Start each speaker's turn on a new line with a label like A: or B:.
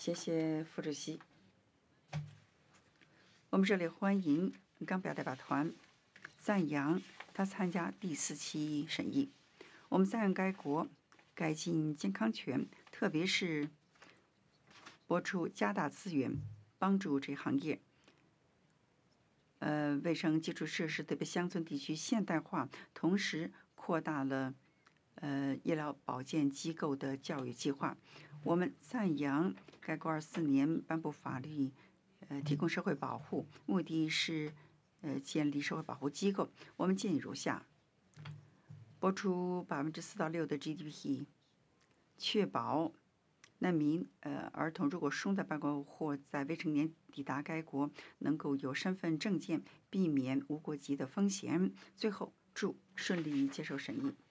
A: 谢谢副主席。我们这里欢迎冈比亚代表团，赞扬他参加第4期审议。我们赞扬该国改进健康权，特别是拨出加大资源帮助这行业。卫生基础设施特别乡村地区现代化，同时扩大了医疗保健机构的教育计划。我们赞扬该国24年颁布法律，提供社会保护，目的是建立社会保护机构。我们建议如下：拨出4%到6%的 GDP， 确保难民儿童如果生在该国或在未成年抵达该国，能够有身份证件，避免无国籍的风险。最后，祝顺利接受审议。